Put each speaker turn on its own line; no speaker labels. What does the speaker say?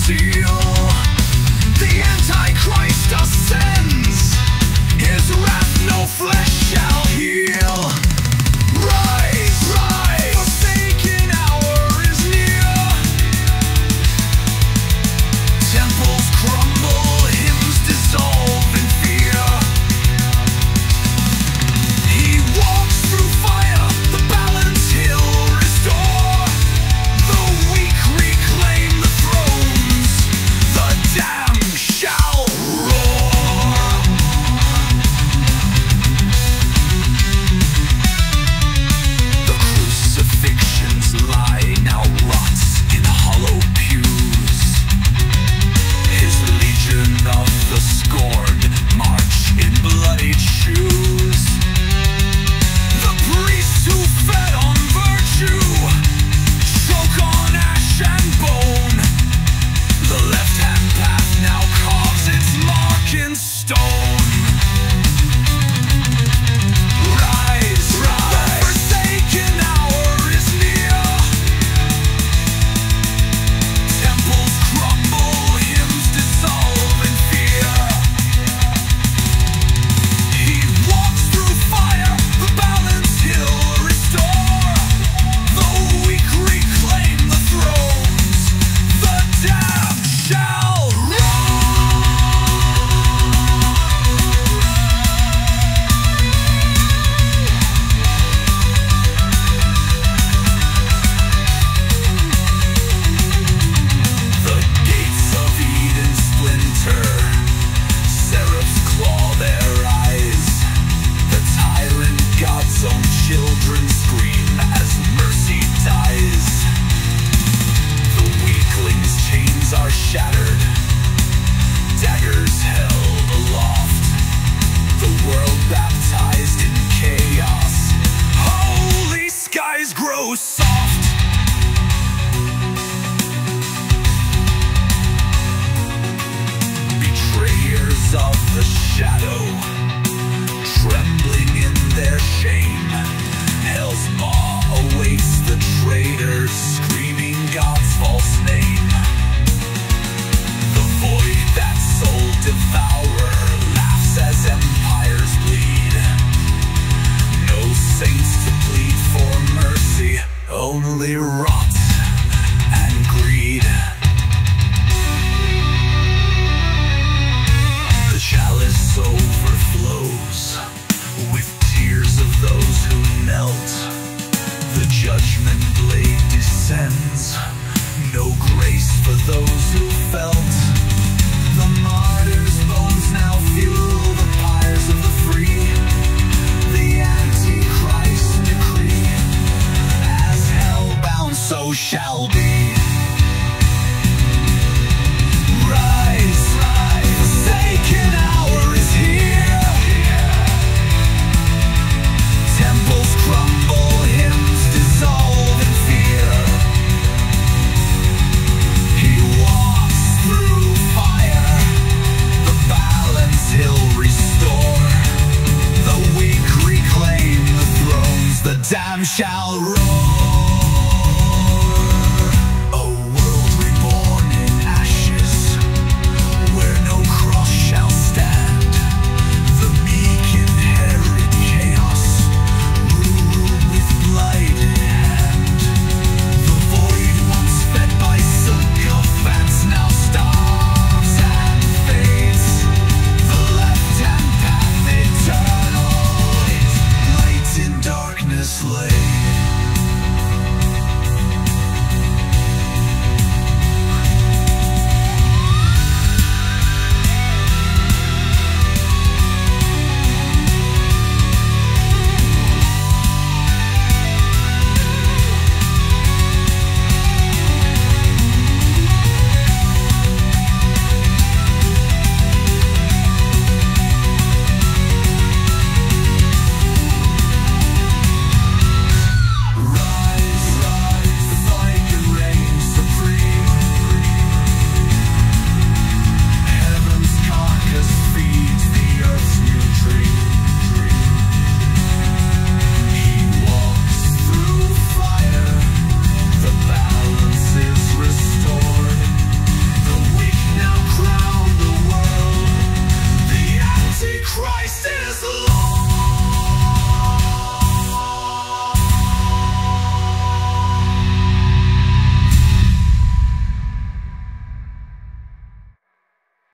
seal. The Antichrist ascends. His wrath no flesh shall heal. Rise, rise, forsaken hour is near. Temples crumble, hymns dissolve in fear. He walks through fire, the balance he'll restore. The weak reclaim the thrones, the damned shall roar. The crucifixions lie now rots in hollow pews. His legion of the scorned march in bloodied shoes. The priests who fed on virtue choke on ash and bone. The left-hand path now carves its mark in stone. Rise, rise, the forsaken hour is near. Temples crumble, hymns dissolve in fear. He walks through fire, the balance he'll restore. The weak reclaim the thrones, the damned shall roar. The gates of Eden splinter, seraphs claw their eyes. The tyrant God's own children scream as mercy dies. The weakling's chains are shattered, daggers held aloft. The world baptized in chaos, holy skies grow soft. Betrayers of the shadow, trembling in their shame. Hell's maw awaits the traitors, screaming God's false name. The void that soul devourer laughs as empires bleed. No saints to plead for mercy, only rot and greed. The chalice overflows with tears of those who knelt. The judgment blade descends, no grace for those who felt. The martyrs' bones now fuel the pyres of the free. The Antichrist decree, as hell-bound so shall be. Rise, rise, forsaken hour is here. Temples crumble, hymns dissolve in fear. He walks through fire, the balance he'll restore. The weak reclaim the thrones, the damned shall roar. Christ is Lord.